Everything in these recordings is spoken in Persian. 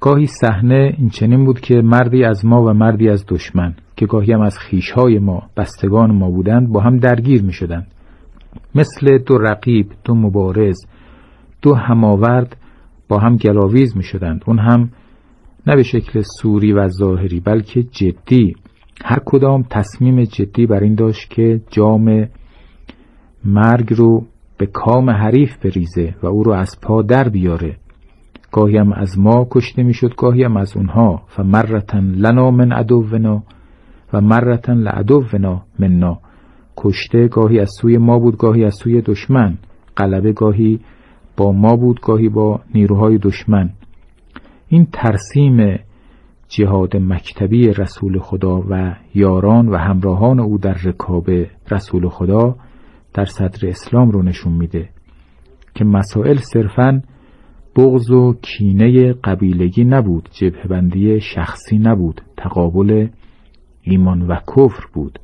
گاهی صحنه این چنین بود که مردی از ما و مردی از دشمن که گاهی هم از خویش‌های ما، بستگان ما بودند، با هم درگیر می‌شدند. مثل دو رقیب، دو مبارز، دو هماورد با هم گلاویز می‌شدند. اون هم نه به شکل سوری و ظاهری بلکه جدی. هر کدام تصمیم جدی بر این داشت که جام مرگ رو به کام حریف بریزه و او رو از پا در بیاره. گاهی هم از ما کشته میشد، گاهی هم از اونها. فمرتن لنا من عدونا و مرتن لعدونا منا. کشته گاهی از سوی ما بود، گاهی از سوی دشمن. غلبه گاهی با ما بود، گاهی با نیروهای دشمن. این ترسیم جهاد مکتبی رسول خدا و یاران و همراهان او در رکاب رسول خدا در صدر اسلام رو نشون میده که مسائل صرفاً بغض و کینه قبیلگی نبود، جبهه‌بندی شخصی نبود، تقابل ایمان و کفر بود.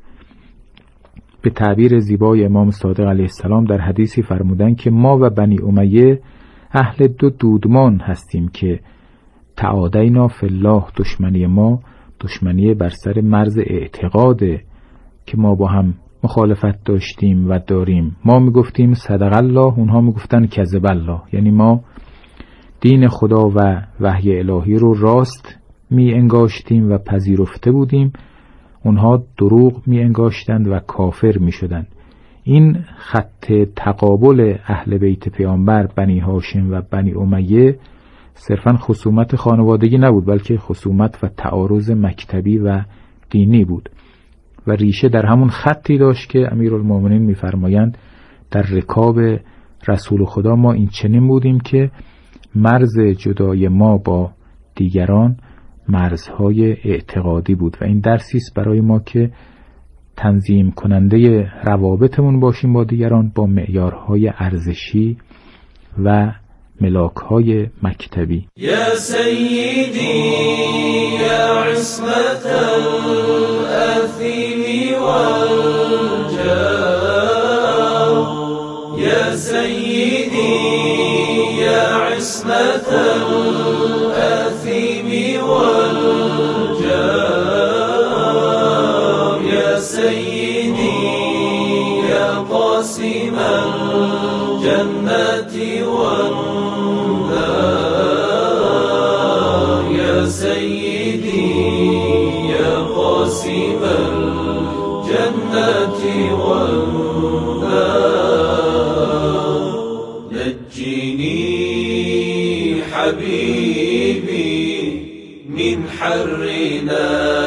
به تعبیر زیبای امام صادق علیه السلام در حدیثی فرمودند که ما و بنی امیه اهل دو دودمان هستیم که تعادینا فی الله. دشمنی ما دشمنی بر سر مرز اعتقاده که ما با هم مخالفت داشتیم و داریم. ما میگفتیم صدق الله، اونها میگفتن کذب الله. یعنی ما دین خدا و وحی الهی رو راست می انگاشتیم و پذیرفته بودیم، اونها دروغ می انگاشتند و کافر می شدند. این خط تقابل اهل بیت پیامبر، بنی هاشم و بنی امیه، صرفاً خصومت خانوادگی نبود بلکه خصومت و تعارض مکتبی و دینی بود و ریشه در همون خطی داشت که امیرالمومنین می‌فرمایند در رکاب رسول خدا ما این چنین بودیم که مرز جدای ما با دیگران مرزهای اعتقادی بود و این درسی است برای ما که تنظیم کننده روابطمون باشیم با دیگران با معیارهای ارزشی و ملاکهای مکتبی. یا سیدی یا عصمت الاثیم والجار، یا سیدی یا عصمت الاثیم والجار، یا سیدی یا قاسم الجنة والنار، یا سیدی یا قاسم الجنة والنار، نجني حبيبي من حرنا،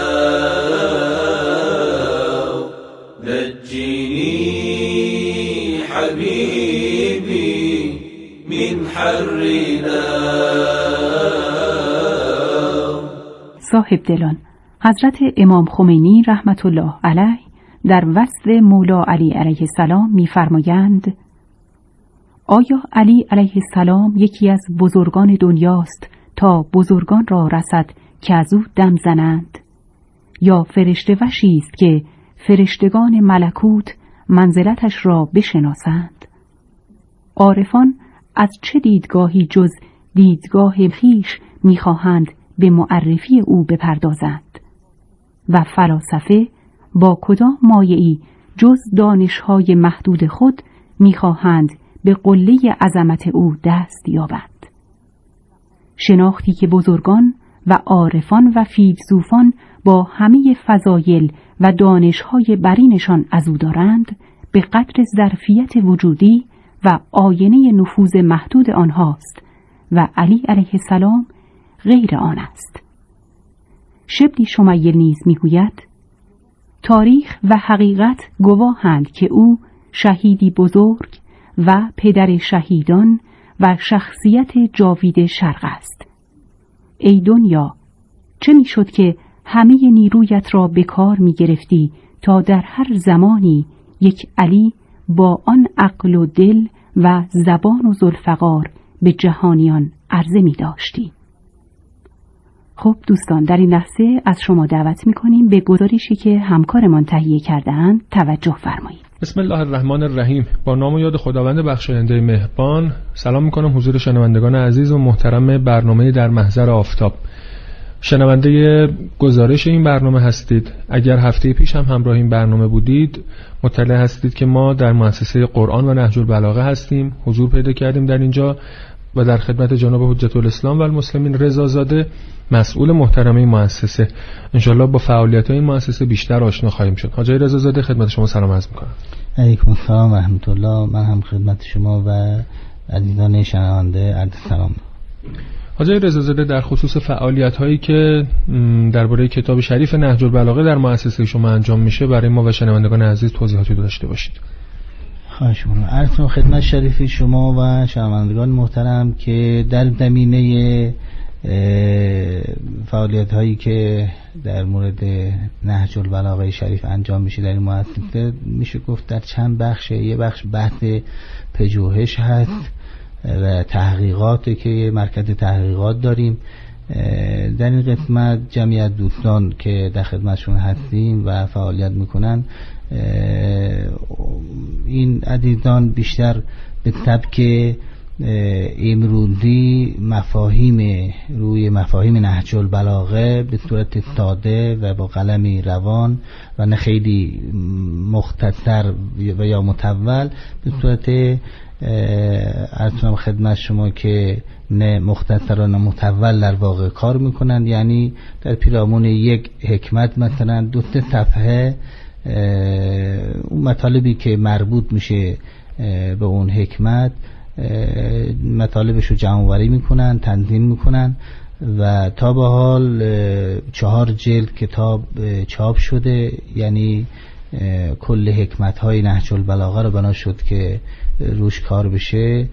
نجني حبيبي من حرنا. صاحب دلان، حضرت امام خمینی رحمت الله علیه در وصف مولا علی علیه السلام می‌فرمایند: آیا علی علیه السلام یکی از بزرگان دنیاست تا بزرگان را رسد که از او دم زنند؟ یا فرشته وشی است که فرشتگان ملکوت منزلتش را بشناسند؟ عارفان از چه دیدگاهی جز دیدگاه خویش می‌خواهند به معرفی او بپردازند؟ و فلاسفه با کدام مایه‌ای جز دانش‌های محدود خود می‌خواهند به قله عظمت او دست یابند؟ شناختی که بزرگان و عارفان و فیلسوفان با همه فضایل و دانش‌های برینشان از او دارند به قدر ظرفیت وجودی و آینه نفوذ محدود آنهاست و علی علیه السلام غیر آن است. شبلی شمیل نیز میگوید: تاریخ و حقیقت گواهند که او شهیدی بزرگ و پدر شهیدان و شخصیت جاوید شرق است. ای دنیا، چه میشد که همه نیرویت را به کار می گرفتی تا در هر زمانی یک علی با آن عقل و دل و زبان و ذوالفقار به جهانیان عرضه می داشتی. خب دوستان، در این لحظه از شما دعوت می کنیم به گزارشی که همکارمان تهیه کرده‌اند توجه فرمایید. بسم الله الرحمن الرحیم. با نام و یاد خداوند بخشاینده مهربان. سلام میکنم حضور شنوندگان عزیز و محترم برنامه در محضر آفتاب. شنونده گزارش این برنامه هستید. اگر هفته پیش هم همراه این برنامه بودید مطلع هستید که ما در مؤسسه قرآن و نهج البلاغه هستیم. حضور پیدا کردیم در اینجا و در خدمت جناب حجت الاسلام و المسلمین رضازاده، مسئول محترم این مؤسسه. انشالله با فعالیت‌های این مؤسسه بیشتر آشنا خواهیم شد. حاجی رضازاده خدمت شما سلام عرض می‌کنم. علیکم السلام و رحمت الله. من هم خدمت شما و عزیزان شنونده عرض سلام. حاجی رضازاده، در خصوص فعالیت‌هایی که درباره کتاب شریف نهج البلاغه در مؤسسه شما انجام میشه برای ما و شنوندگان عزیز توضیحاتی داشته باشید. خواهش می‌کنم. عرض کنم خدمت شریف شما و شنوندگان محترم که در زمینه فعالیت هایی که در مورد نهج البلاغه شریف انجام میشه در این مؤسسه میشه گفت در چند بخشه. یه بخش بحث پژوهش هست و تحقیقاتی که مرکز تحقیقات داریم. در این قسمت جمعیت دوستان که در خدمتشون هستیم و فعالیت میکنن، این عزیزان بیشتر به سبک امروزی روی مفاهیم نهج البلاغه به صورت ساده و با قلمی روان و نه خیلی مختصر و یا مطول به صورت ارتونم خدمت شما که نه مختصر و نه مطول در واقع کار میکنن. یعنی در پیرامون یک حکمت مثلا 2-3 صفحه اون مطالبی که مربوط میشه به اون حکمت مطالبش رو جمع‌آوری میکنن، تنظیم میکنن و تا به حال 4 جلد کتاب چاپ شده. یعنی کل حکمت‌های نهج البلاغه رو بنا شد که روش کار بشه.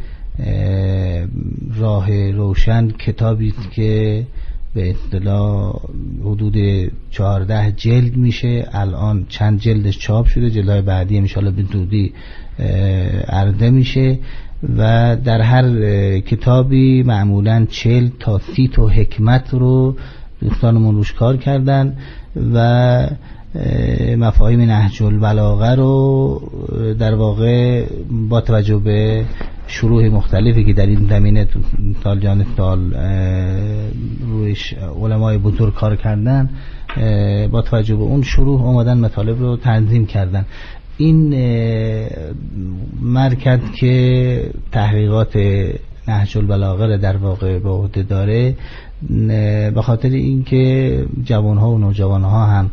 راه روشن کتابی است که به اصطلاح حدود 14 جلد میشه. الان چند جلدش چاپ شده، جلدهای بعدی ان شاءالله به زودی عرضه میشه و در هر کتابی معمولاً 40 تا 30 تا حکمت رو دوستانمون روش کار کردن و مفاهیم نهج البلاغه رو در واقع با توجه به شروح مختلفی که در این زمینه سال جان سال رویش علمای بزرگ کار کردن، با توجه به اون شروح اومدن مطالب رو تنظیم کردن. این مرکز که تحقیقات نهج البلاغه رو در واقع به عهده داره، به خاطر اینکه جوانها و نوجوانها هم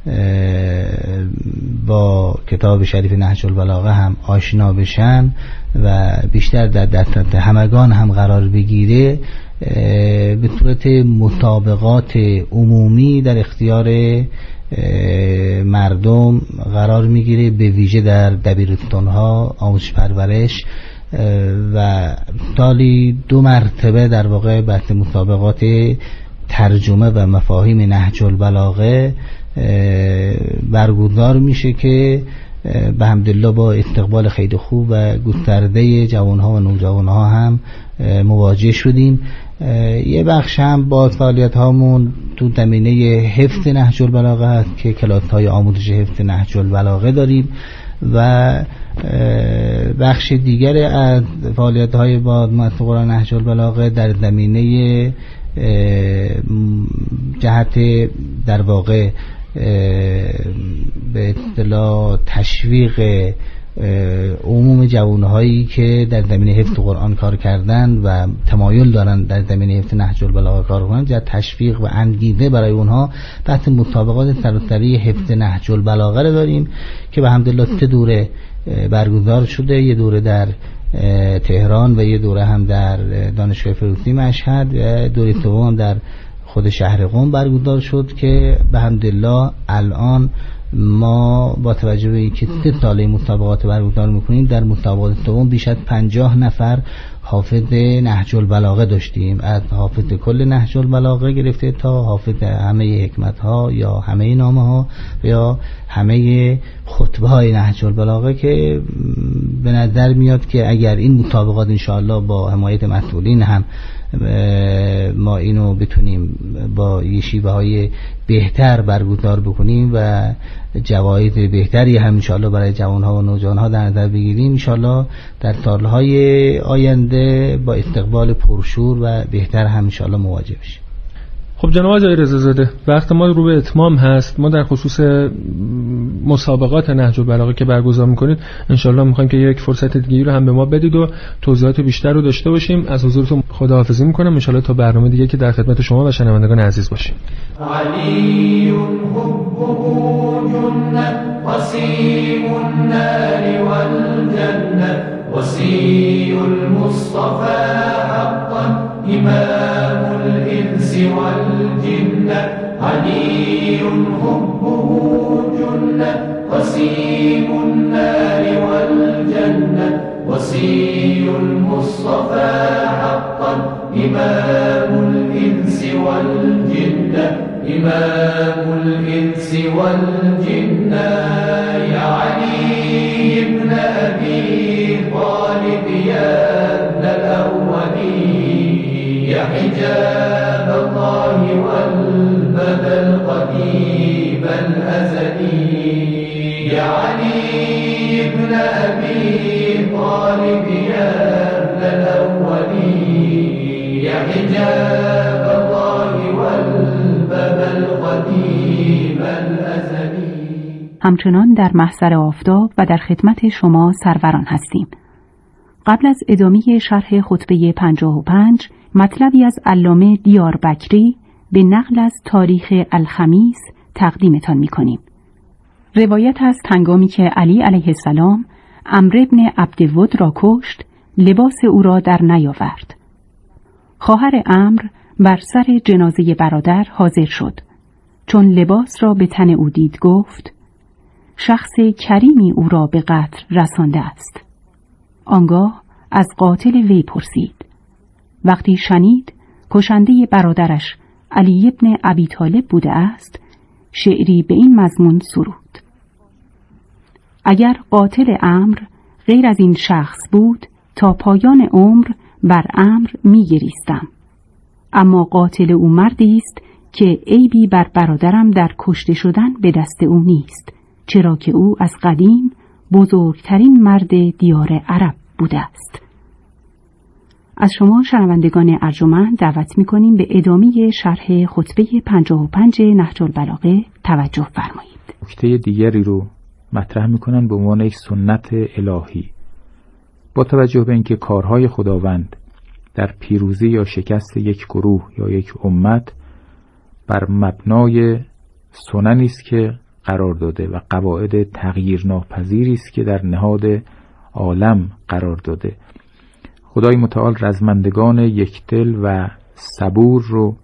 با کتاب شریف نهج البلاغه هم آشنا بشن و بیشتر در دسترس همگان هم قرار بگیره، به صورت مسابقات عمومی در اختیار مردم قرار میگیره، به ویژه در دبیرستان‌ها آموزش پرورش و سالی 2 مرتبه در واقع بحث مسابقات ترجمه و مفاهیم نهج البلاغه برگزار میشه که به حمدالله با استقبال خیلی خوب و گسترده جوانها و نوجوانها هم مواجه شدیم. یه بخش هم با فعالیت هامون تو زمینه حفظ نهج البلاغه هست که کلاس های آموزش حفظ نهج البلاغه داریم و بخش دیگر از فعالیت های با مؤسسه قرآن نهج البلاغه در زمینه جهت در واقع به اصطلاح تشویق عموم جوانهایی که در زمینه حفظ قرآن کار کردن و تمایل دارن در زمینه حفظ نهج البلاغه کار کنن، جهت تشویق و انگیزه برای اونها بحث مسابقات سراسری حفظ نهج البلاغه رو داریم که به حمدالله 3 دوره برگزار شده. یه دوره در تهران و یه دوره هم در دانشگاه فردوسی مشهد و دوره دوم در خود شهر قم برگزار شد که به حمدالله الان ما با توجه به اینکه 3 ساله مسابقات برگزار میکنیم، در مسابقات دوم بیش از 50 نفر حافظ نهج البلاغه داشتیم، از حافظ کل نهج البلاغه گرفته تا حافظ همه حکمت ها یا همه نامه ها یا همه خطبه های نهج البلاغه، که به نظر میاد که اگر این مسابقات انشاءالله با حمایت مسئولین هم ما اینو بتونیم با یه شیوه‌های بهتر برگزار بکنیم و جوایز بهتری هم انشالله برای جوانها و نوجوانها در نظر بگیریم، انشالله در سالهای آینده با استقبال پرشور و بهتر هم انشالله مواجه بشیم. خب جناب آقای رضازاده، وقت ما رو به اتمام هست. ما در خصوص مسابقات نهج البلاغه که برگزار میکنید انشالله میخوایم که یک فرصت دیگه رو هم به ما بدید و توضیحات بیشتر رو داشته باشیم. از حضورتون خداحافظی میکنم، انشالله تا برنامه دیگه که در خدمت شما و شنوندگان عزیز باشیم. علی حبه جنة قسیم النار والجنة وصي المصطفى حقا إمام الإنس والجنة علي حبه جنة قسيم النار والجنة وصي المصطفى حقا إمام الإنس والجنة إمام الإنس والجنة يا علي ابن أبي طالب يا ابن الأولين يا حجاب الله والباب القديم الأزلي يا علي ابن أبي طالب يا ابن الأولين يا حجاب الله والباب القديم الأزلي. همچنان در محضر آفتاب و در خدمت شما سروران هستیم. قبل از ادامه شرح خطبه 55 مطلبی از علامه دیاربکری به نقل از تاریخ الخمیس تقدیمتان می‌کنیم. روایت است هنگامی که علی علیه السلام عمرو بن عبدود را کشت، لباس او را در نیاورد. خواهر عمرو بر سر جنازه برادر حاضر شد. چون لباس را به تن او دید گفت: شخص کریمی او را به قتل رسانده است. آنگاه از قاتل وی پرسید. وقتی شنید کشنده برادرش علی ابن ابی طالب بوده است، شعری به این مضمون سرود: اگر قاتل عمرو غیر از این شخص بود، تا پایان عمر بر عمرو می‌گریستم. اما قاتل او مردی است که عیبی بر برادرم در کشته شدن به دست او نیست، چرا که او از قدیم بزرگترین مرد دیار عرب بوده است. از شما شنوندگان ارجمند دعوت می‌کنیم به ادامه شرح خطبه 55 نهج البلاغه توجه فرمایید. نکته دیگری رو مطرح می‌کنن به عنوان یک سنت الهی. با توجه به اینکه کارهای خداوند در پیروزی یا شکست یک گروه یا یک امت بر مبنای سننی است که قرار داده و قواعد تغییر ناپذیری است که در نهاد عالم قرار داده، خدای متعال رزمندگان یکدل و صبور رو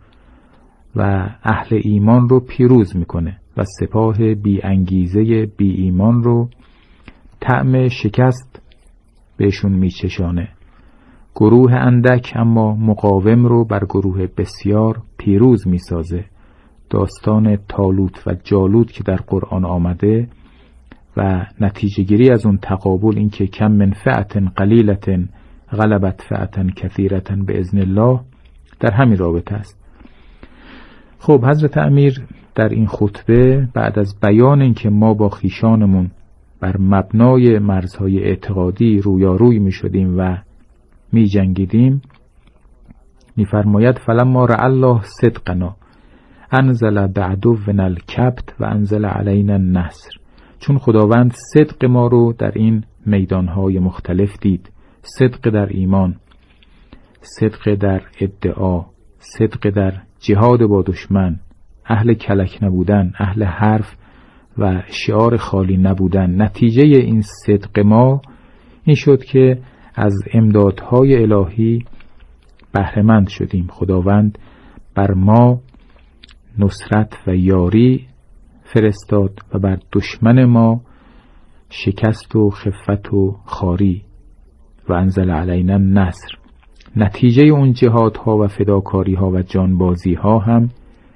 و اهل ایمان رو پیروز میکنه و سپاه بی انگیزه بی ایمان رو طعم شکست بهشون میچشانه. گروه اندک اما مقاوم رو بر گروه بسیار پیروز میسازه. داستان طالوت و جالوت که در قرآن آمده و نتیجه گیری از اون تقابل، این که کم من فئة قلیلة غلبت فئة کثیرة باذن الله، در همین رابطه است. خب حضرت امیر در این خطبه بعد از بیان این که ما با خیشانمون بر مبنای مرزهای اعتقادی رویاروی می شدیم و می جنگیدیم، می فرماید فلما رأى الله صدقنا انزل بعدونا الکبت و انزل علینا النصر. چون خداوند صدق ما رو در این میدانهای مختلف دید، صدق در ایمان، صدق در ادعا، صدق در جهاد با دشمن، اهل کلک نبودن، اهل حرف و شعار خالی نبودن، نتیجه این صدق ما این شد که از امدادهای الهی بهره‌مند شدیم. خداوند بر ما نصرت و یاری فرستاد و بر دشمن ما شکست و خفت و خاری. و انزل علینا النصر. نتیجه اون جهادها و فداکاریها و جانبازیها هم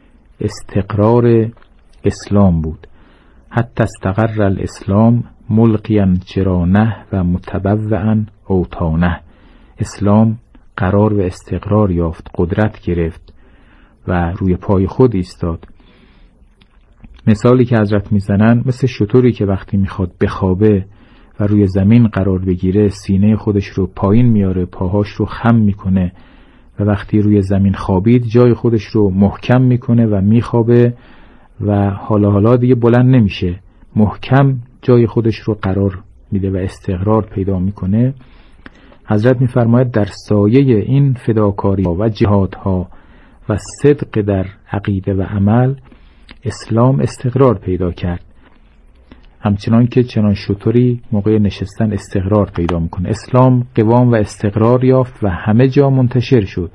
استقرار اسلام بود. حتی استقر الاسلام ملقیاً جرانه و متبوعاً اوطانه. اسلام قرار و استقرار یافت، قدرت گرفت و روی پای خود ایستاد. مثالی که حضرت میزنن مثل شتری که وقتی میخواد بخوابه و روی زمین قرار بگیره سینه خودش رو پایین میاره، پاهاش رو خم میکنه و وقتی روی زمین خوابید جای خودش رو محکم میکنه و میخوابه و حالا دیگه بلند نمیشه، محکم جای خودش رو قرار میده و استقرار پیدا میکنه. حضرت میفرماید در سایه این فداکاری و جهادها و صدق در عقیده و عمل اسلام استقرار پیدا کرد، همچنان که چنان شتری موقع نشستن استقرار پیدا میکنه. اسلام قوام و استقرار یافت و همه جا منتشر شد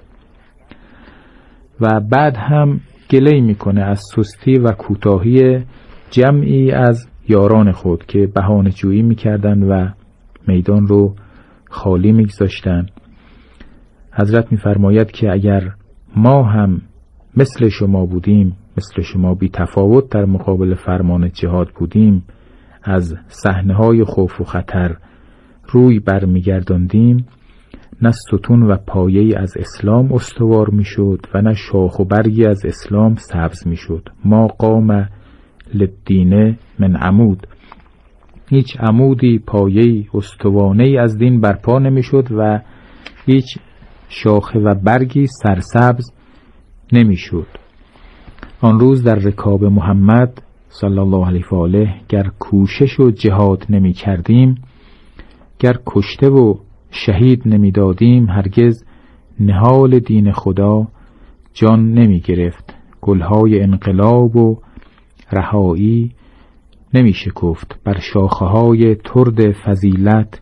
و بعد هم گله میکنه از سستی و کوتاهی جمعی از یاران خود که بهانه جویی میکردن و میدان رو خالی میگذاشتن. حضرت میفرماید که اگر ما هم مثل شما بودیم، مثل شما بی تفاوت در مقابل فرمان جهاد بودیم، از صحنه‌های خوف و خطر روی برمیگرداندیم، نه ستون و پایه‌ای از اسلام استوار میشد و نه شاخ و برگی از اسلام سبز میشد. ما قام للدین من عمود، هیچ عمودی، پایه‌ای، استوانه‌ای از دین برپا نمیشد و هیچ شاخه و برگی سرسبز نمیشد. آن روز در رکاب محمد صلی الله علیه و آله گر کوشش و جهاد نمی کردیم، گر کشته و شهید نمی دادیم، هرگز نهال دین خدا جان نمی گرفت، گلهای انقلاب و رهایی نمی شکفت، بر شاخه های ترد فضیلت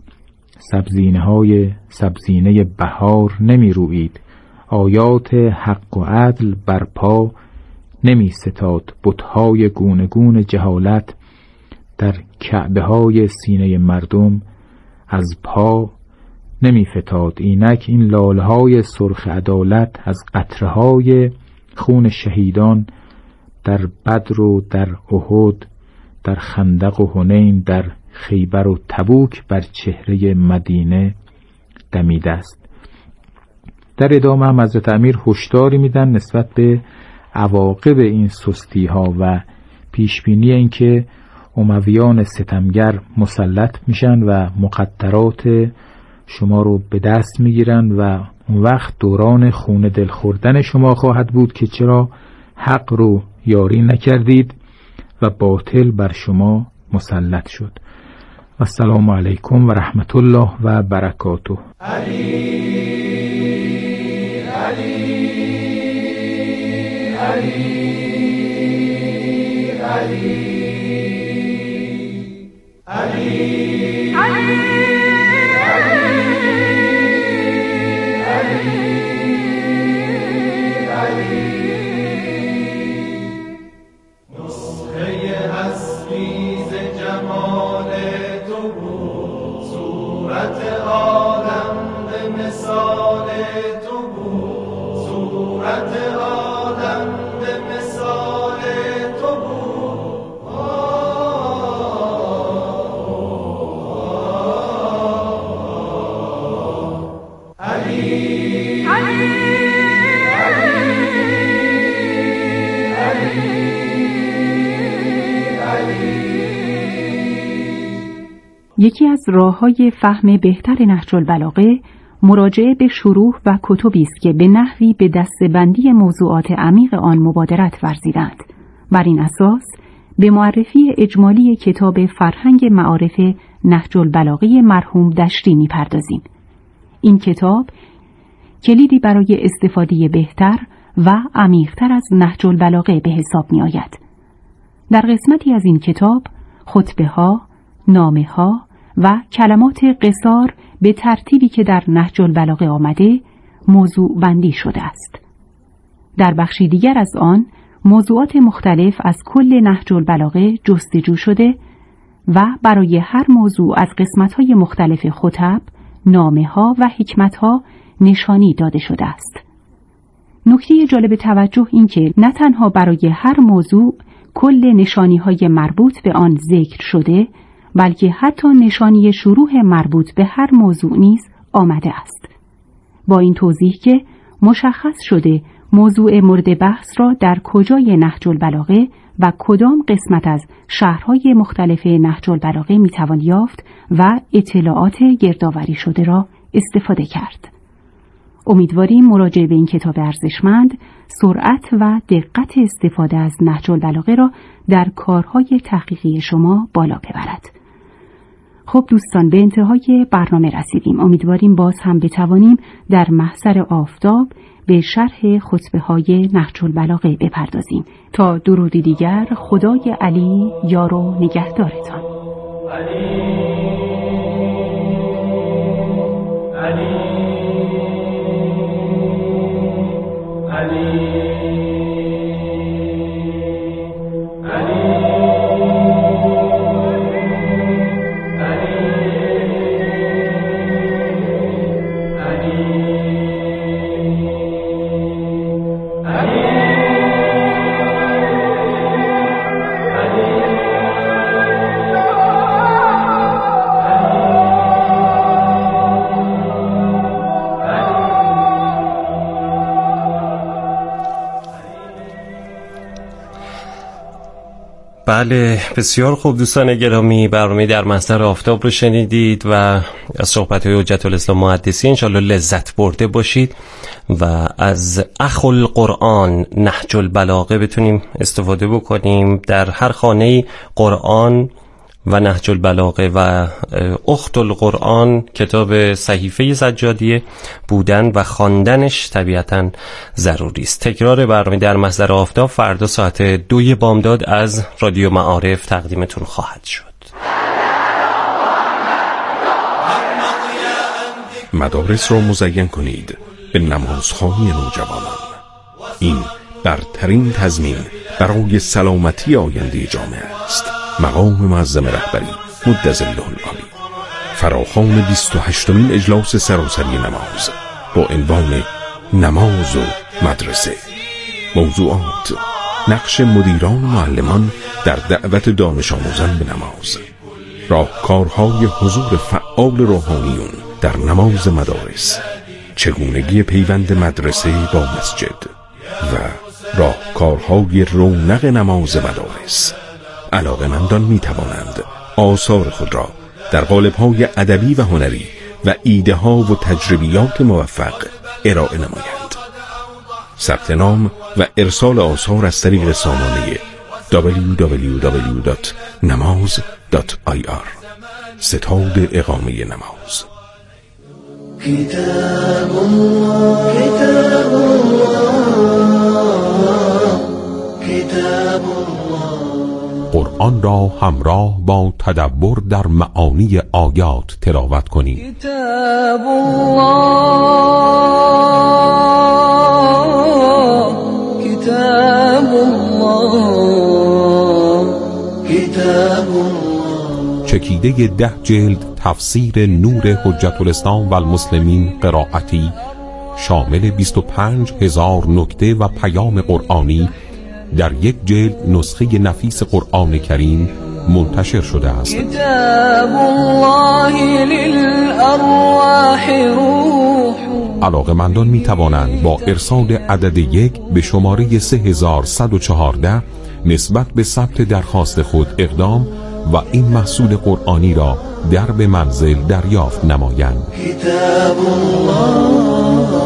سبزینه بهار نمی روید، آیات حق و عدل برپا نمی ستاد، بت‌های گونه گونه جهالت در کعبه های سینه مردم از پا نمی فتاد. اینک این لالهای سرخ عدالت از قطرهای خون شهیدان در بدر و در احد، در خندق و حنین، در خیبر و تبوک بر چهره مدینه دمیده است. در ادامه هم حضرت امیر هشداری میدن نسبت به عواقب این سستی ها و پیشبینی این که امویان ستمگر مسلط میشن و مقدرات شما رو به دست میگیرن و اون وقت دوران خون دل خوردن شما خواهد بود که چرا حق رو یاری نکردید و باطل بر شما مسلط شد. السلام علیکم و رحمت الله و برکاته. یکی از راه‌های فهم بهتر نهج البلاغه مراجعه به شروح و کتبی است که به نحوی به دسته‌بندی موضوعات عمیق آن مبادرت ورزیدند. بر این اساس به معرفی اجمالی کتاب فرهنگ معارف نهج البلاغه مرحوم دشتی می‌پردازیم. این کتاب کلیدی برای استفاده بهتر و عمیق‌تر از نهج البلاغه به حساب می‌آید. در قسمتی از این کتاب خطبه‌ها، نامه‌ها و کلمات قصار به ترتیبی که در نهج البلاغه آمده موضوع بندی شده است. در بخشی دیگر از آن موضوعات مختلف از کل نهج البلاغه جستجو شده و برای هر موضوع از قسمت‌های مختلف خطب، نامه‌ها و حکمت‌ها نشانی داده شده است. نکته جالب توجه این که نه تنها برای هر موضوع کل نشانی‌های مربوط به آن ذکر شده، بلکه حتی نشانی شروح مربوط به هر موضوع نیز آمده است. با این توضیح که مشخص شده موضوع مورد بحث را در کجای نهج البلاغه و کدام قسمت از شهرهای مختلف نهج البلاغه میتوان یافت و اطلاعات گردآوری شده را استفاده کرد. امیدواریم مراجعه به این کتاب ارزشمند سرعت و دقت استفاده از نهج البلاغه را در کارهای تحقیقی شما بالا ببرد. خب دوستان، به انتهای برنامه رسیدیم. امیدواریم باز هم بتوانیم در محضر آفتاب به شرح خطبه های نهج البلاغه بپردازیم. تا درودی دیگر، خدای علی یار و نگهدارتان. بله، بسیار خوب دوستان گرامی، برنامه در محضر آفتاب رو شنیدید و از صحبت‌های حجت الاسلام محدثی انشالله لذت برده باشید و از اخو القرآن نهج البلاغه بتونیم استفاده بکنیم. در هر خانه قرآن و نهج البلاغه و اخت القرآن کتاب صحیفه سجادیه بودن و خواندنش طبیعتاً ضروری است. تکرار برنامه در محضر آفتاب فردا ساعت 2 بامداد از رادیو معارف تقدیمتون خواهد شد. مدارس را مزین کنید به نمازخوانی نوجوانان. این برترین تضمین برای سلامتی آینده جامعه است. مقام معظم رهبری مدظله العالی فراخوان 28مین اجلاس سراسری نماز با عنوان نماز و مدرسه. موضوعات: نقش مدیران و معلمان در دعوت دانش آموزان به نماز، راهکارهای حضور فعال روحانیون در نماز مدارس، چگونگی پیوند مدرسه با مسجد و راهکارهای رونق نماز مدارس. علاقه‌مندان می توانند آثار خود را در قالب‌های ادبی و هنری و ایده‌ها و تجربیات موفق ارائه نمایند. ثبت نام و ارسال آثار از طریق سامانه www.namaz.ir. ستاد اقامه نماز. کتاب الله کتاب الله کتاب الله. قرآن را همراه با تدبر در معانی آیات تلاوت کنید. کتاب الله کتاب الله کتاب الله. چکیده 10 جلد تفسیر نور حجت الاسلام و المسلمین قرائتی شامل 25,000 نکته و پیام قرآنی در یک جلد نسخه نفیس قرآن کریم منتشر شده است. کتاب الله للارواح روح. علاقه‌مندان می توانند با ارسال عدد 1 به شماره 3114 نسبت به ثبت درخواست خود اقدام و این محصول قرآنی را در به منزل دریافت نمایند. کتاب الله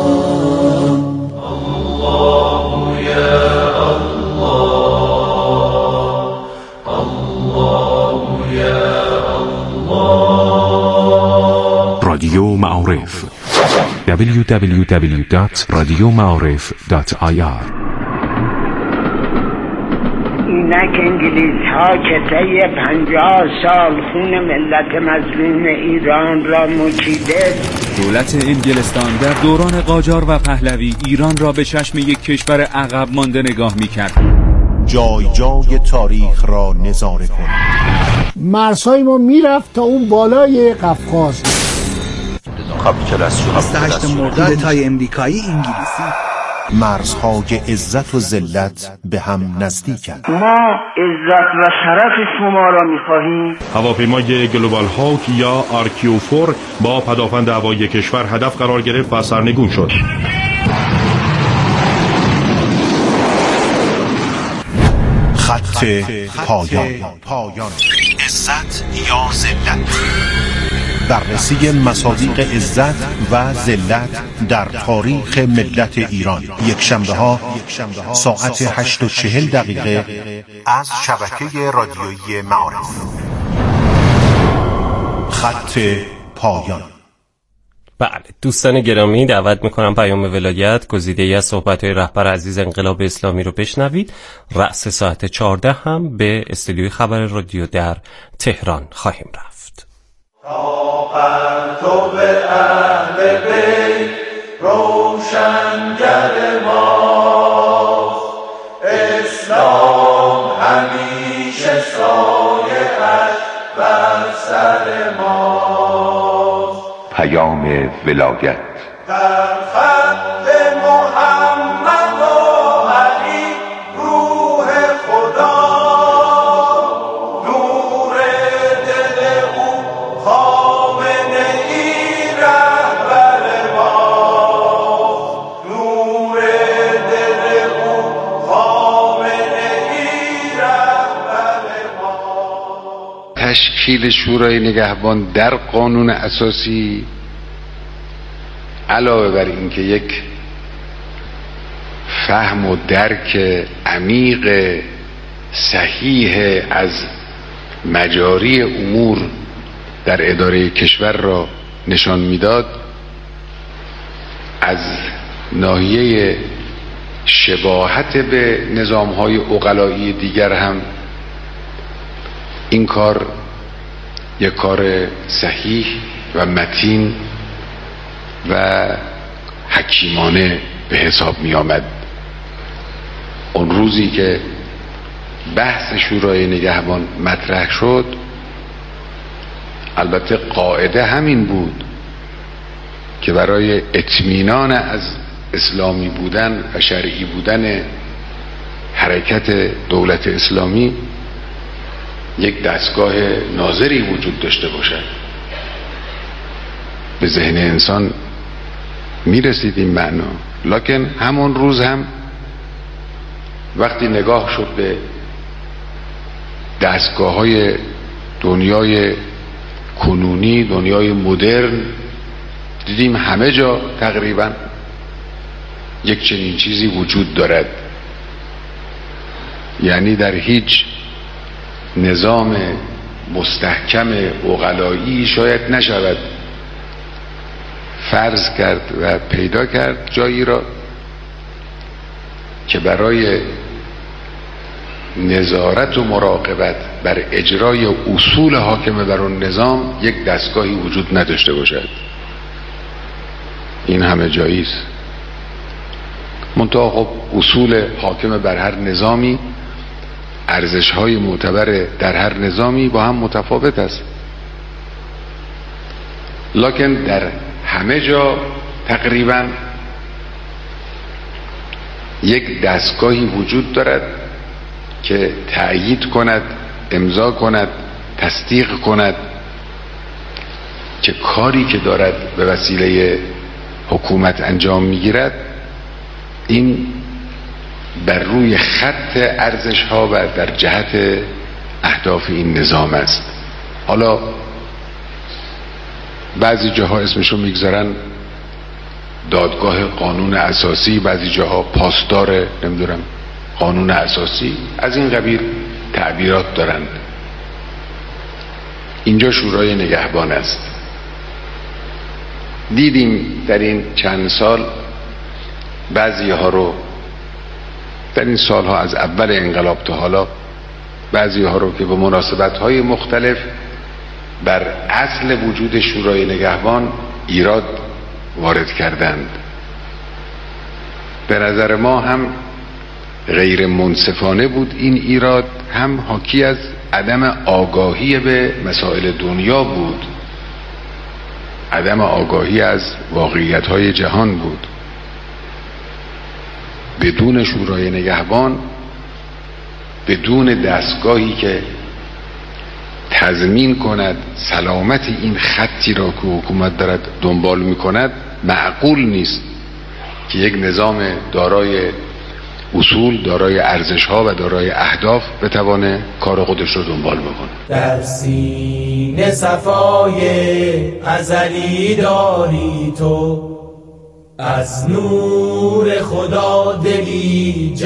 الله یا رادیو معارف www.radiomaarif.ir. اینک انگلیس ها که طی 50 سال خون ملت مظلوم ایران را مچیده، دولت انگلستان در دوران قاجار و پهلوی ایران را به چشم یک کشور عقب مانده نگاه می‌کرد. جای جای تاریخ را نظاره کنید. مرزهای ما میرفت تا اون بالای قفقاز. کاپیتولاسیون 28 مرداد تای امریکایی انگلیسی مرزهای عزت و ذلت به هم نزدیکند. ما عزت و شرف شما را می‌خواهیم. هواپیمای گلوبال هاوک یا RQ-4 با پدافند هوایی کشور هدف قرار گرفت و سرنگون شد. خط پایان. عزت یا ذلت. بررسی مصادیق عزت و ذلت در تاریخ ملت ایران. یک شنبه ها ساعت 8:40 از شبکه رادیویی معارف. خط پایان. بله دوستان گرامی، دعوت میکنم پیام ولایت گزیده‌ای از صحبت‌های رهبر عزیز انقلاب اسلامی رو بشنوید. رأس ساعت 14 هم به استودیوی خبر رادیو در تهران خواهیم رفت. تا پرتو اهل بیت روشنگر ماست، اسلام همیشه سایه‌اش بر سر ماست. پیام ولایت. در خط محمد و علی روح خدا، نور دل او خامنه ای رهبر ما، نور دل او خامنه ای رهبر ما. تشکیل شورای نگهبان در قانون اساسی علاوه بر اینکه یک فهم و درک عمیق صحیح از مجاری امور در اداره کشور را نشان میداد، از ناحیه شباهت به نظام‌های عقلایی دیگر هم این کار یک کار صحیح و متین و حکیمانه به حساب می آمد. اون روزی که بحث شورای نگهبان مطرح شد، البته قاعده همین بود که برای اطمینان از اسلامی بودن و شرعی بودن حرکت دولت اسلامی یک دستگاه ناظری وجود داشته باشد. به ذهن انسان میرسید این معنا، لکن همون روز هم وقتی نگاه شد به دستگاه‌های دنیای کنونی، دنیای مدرن، دیدیم همه جا تقریبا یک چنین چیزی وجود دارد. یعنی در هیچ نظام مستحکم عقلایی شاید نشود فرض کرد و پیدا کرد جایی را که برای نظارت و مراقبت بر اجرای اصول حاکم بر اون نظام یک دستگاهی وجود نداشته باشد. این همه جایی است. منتها خب اصول حاکم بر هر نظامی، ارزش‌های معتبر در هر نظامی با هم متفاوت است، لکن در همه جا تقریبا یک دستگاهی وجود دارد که تأیید کند، امضا کند، تصدیق کند که کاری که دارد به وسیله حکومت انجام میگیرد این بر روی خط ارزش ها و در جهت اهداف این نظام است. حالا بعضی جاها اسمشو میگذارن دادگاه قانون اساسی، بعضی جاها پاسدار نمیدونم قانون اساسی، از این قبیل تعبیرات دارند. اینجا شورای نگهبان است. دیدیم در این چند سال بعضی ها رو، در این سالها از اول انقلاب تا حالا، بعضی ها رو که به مناسبت های مختلف بر اصل وجود شورای نگهبان ایراد وارد کردند. به نظر ما هم غیر منصفانه بود این ایراد، هم حاکی از عدم آگاهی به مسائل دنیا بود، عدم آگاهی از واقعیت های جهان بود. بدون شورای نگهبان، بدون دستگاهی که تضمین کند سلامت این خطی را که حکومت دارد دنبال میکند، معقول نیست که یک نظام دارای اصول، دارای ارزش‌ها و دارای اهداف بتوانه کار خودش رو دنبال بکنه. در سینه صفای ازلی داری تو، از نور خدا دلی